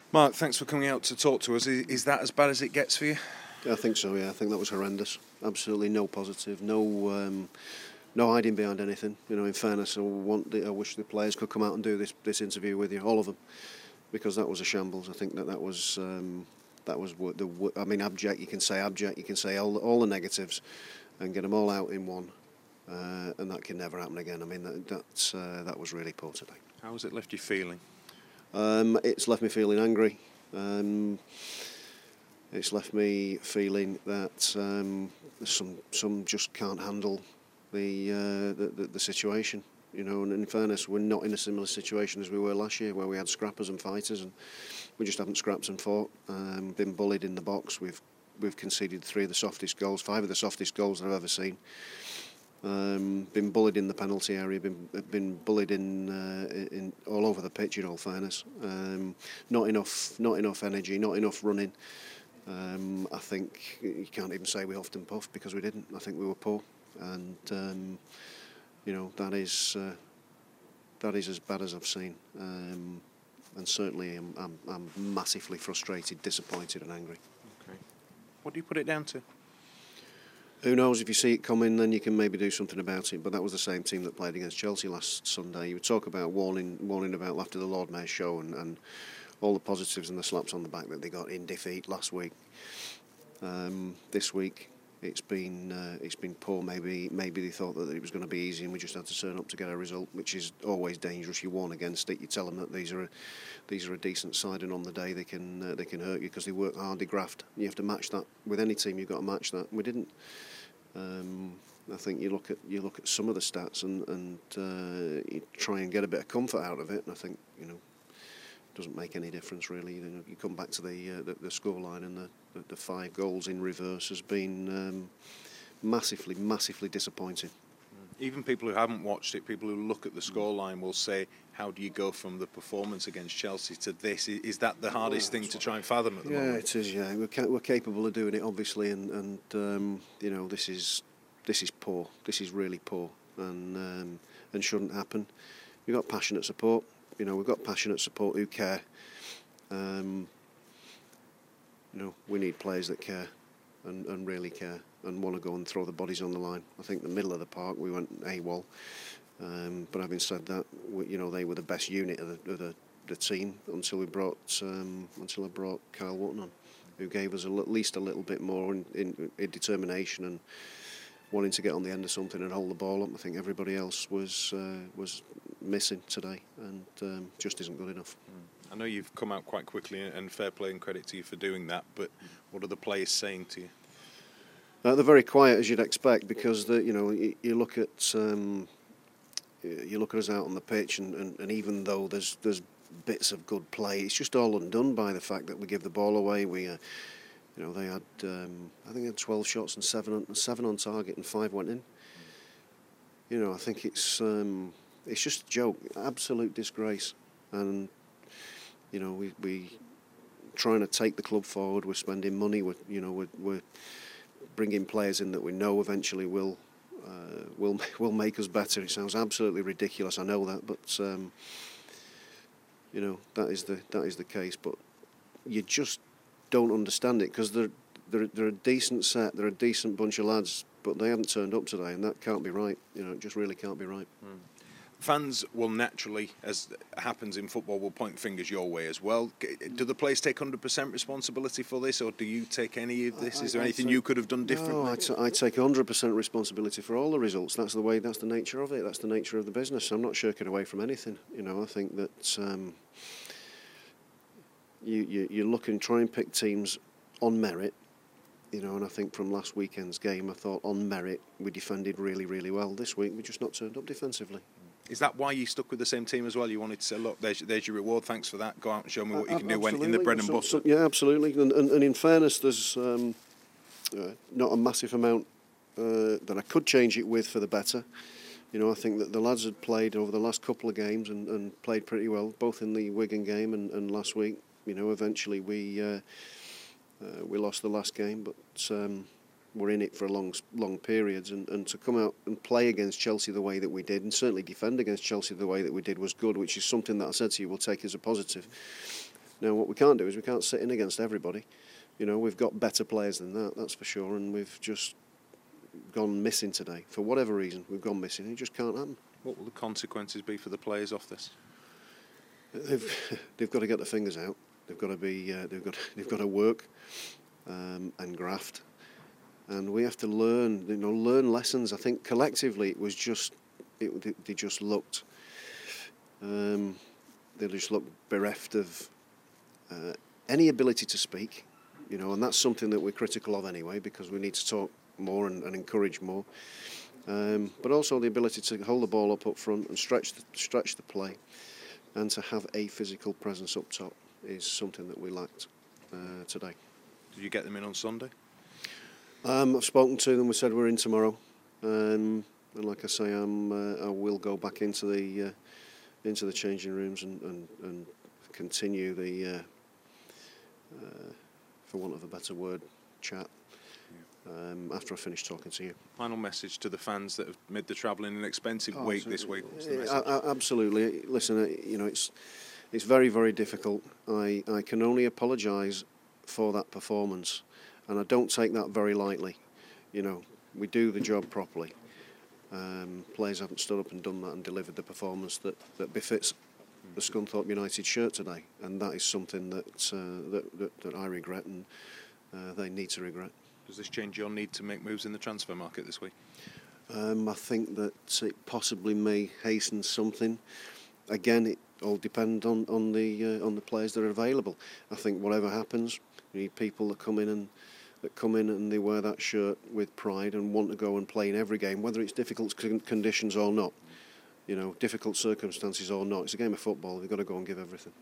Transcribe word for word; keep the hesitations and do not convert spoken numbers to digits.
Mark, thanks for coming out to talk to us. Is, is that as bad as it gets for you? Yeah, I think so, yeah. I think that was horrendous. Absolutely no positive, no um, no hiding behind anything. You know, in fairness, I want the, I wish the players could come out and do this this interview with you, all of them, because that was a shambles. I think that that was um, that was what the I mean, abject. You can say abject. You can say all all the negatives, and get them all out in one, uh, and that can never happen again. I mean, that that's, uh, that was really poor today. How has it left you feeling? Um, it's left me feeling angry. Um, it's left me feeling that um, some some just can't handle the, uh, the, the the situation. You know, and in fairness, we're not in a similar situation as we were last year, where we had scrappers and fighters, and we just haven't scrapped and fought. Um, been bullied in the box. We've we've conceded three of the softest goals, five of the softest goals I've ever seen. Um, been bullied in the penalty area, been been bullied in, uh, in all over the pitch. In all fairness, um, not enough, not enough energy, not enough running. Um, I think you can't even say we huffed and puffed, because we didn't. I think we were poor, and um, you know that is uh, that is as bad as I've seen. Um, and certainly, I'm, I'm I'm massively frustrated, disappointed, and angry. Okay. What do you put it down to? Who knows? If you see it coming, then you can maybe do something about it. But that was the same team that played against Chelsea last Sunday. You would talk about warning, warning about after the Lord Mayor show, and, and all the positives and the slaps on the back that they got in defeat last week. Um, this week, it's been uh, it's been poor. Maybe maybe they thought that it was going to be easy, and we just had to turn up to get a result, which is always dangerous. You warn against it. You tell them that these are a, these are a decent side, and on the day they can uh, they can hurt you because they work hard, they graft. You have to match that with any team. You've got to match that. We didn't. Um, I think you look at you look at some of the stats and and uh, you try and get a bit of comfort out of it. And I think you know it doesn't make any difference really. You know, you come back to the uh, the, the scoreline, and the, the the five goals in reverse has been um, massively massively disappointing. Even people who haven't watched it, people who look at the scoreline will say, "How do you go from the performance against Chelsea to this?" Is that the hardest thing to try and fathom at the yeah, moment? Yeah, it is. Yeah, we're ca- we're capable of doing it, obviously, and and um, you know this is this is poor. This is really poor, and um, and shouldn't happen. We've got passionate support. You know, we've got passionate support who care. Um, you know, we need players that care, and, and really care, and want to go and throw the bodies on the line. I think the middle of the park we went AWOL. Um, but having said that, we, you know, they were the best unit of the, of the, the team until we brought um, until I brought Kyle Wotton on, who gave us a, at least a little bit more in, in, in determination and wanting to get on the end of something and hold the ball up. I think everybody else was uh, was missing today, and um, just isn't good enough. I know you've come out quite quickly, and fair play and credit to you for doing that. But what are the players saying to you? Uh, they're very quiet, as you'd expect, because the, you know you, you look at. Um, You look at us out on the pitch, and, and, and even though there's there's bits of good play, it's just all undone by the fact that we give the ball away. We, uh, you know, they had um, I think they had twelve shots and seven on, seven on target, and five went in. You know, I think it's um, it's just a joke, absolute disgrace, and you know we we trying to take the club forward. We're spending money. We're you know we're, we're bringing players in that we know eventually will. Uh, will will make us better. It sounds absolutely ridiculous, I know that, but um, you know that is the that is the case. But you just don't understand it, because they're they're they're a decent set, they're a decent bunch of lads, but they haven't turned up today, and that can't be right. You know, it just really can't be right. Mm. Fans will naturally, as happens in football, will point fingers your way as well. Do the players take one hundred percent responsibility for this, or do you take any of this? I, Is there I anything take, you could have done differently? No, I, t- I take one hundred percent responsibility for all the results. That's the way. That's the nature of it. That's the nature of the business. I'm not shirking away from anything. You know, I think that um, you, you you look and try and pick teams on merit. You know, and I think from last weekend's game, I thought on merit we defended really, really well. This week we just not turned up defensively. Is that why you stuck with the same team as well? You wanted to say, look, there's, there's your reward, thanks for that, go out and show me what you can do when in the bread and so, butter? So, yeah, absolutely. And, and, and in fairness, there's um, uh, not a massive amount uh, that I could change it with for the better. You know, I think that the lads had played over the last couple of games and, and played pretty well, both in the Wigan game and, and last week. You know, eventually we uh, uh, we lost the last game, but um, we're in it for a long, long periods, and, and to come out and play against Chelsea the way that we did, and certainly defend against Chelsea the way that we did, was good, which is something that I said to you we'll take as a positive. Now, what we can't do is we can't sit in against everybody. You know, we've got better players than that, that's for sure, and we've just gone missing today. For whatever reason, we've gone missing. It just can't happen. What will the consequences be for the players off this? They've they've got to get their fingers out. They've got to be. Uh, they've got. They've got to work um, and graft, and we have to learn. You know, learn lessons. I think collectively it was just. It, they just looked. Um, they just looked bereft of uh, any ability to speak. You know, and that's something that we're critical of anyway, because we need to talk more and, and encourage more. Um, but also the ability to hold the ball up up front and stretch the, stretch the play, and to have a physical presence up top is something that we lacked uh, today. Did you get them in on Sunday? Um, I've spoken to them. We said we're in tomorrow, um, and like I say, I'm, uh, I will go back into the uh, into the changing rooms and, and, and continue the, uh, uh, for want of a better word, chat. Um, after I finish talking to you. Final message to the fans that have made the travelling an expensive Oh, week so, this week. What's the uh, message? uh, absolutely. Listen, uh, you know, it's it's very, very difficult. I, I can only apologise for that performance, and I don't take that very lightly. You know, we do the job properly. Um, players haven't stood up and done that and delivered the performance that, that befits the Scunthorpe United shirt today, and that is something that uh, that, that, that I regret, and uh, they need to regret. Does this change your need to make moves in the transfer market this week? Um, I think that it possibly may hasten something. Again, it all depends on on the uh, on the players that are available. I think whatever happens, you need people that come in and that come in and they wear that shirt with pride and want to go and play in every game, whether it's difficult con- conditions or not. You know, difficult circumstances or not. It's a game of football. They've got to go and give everything.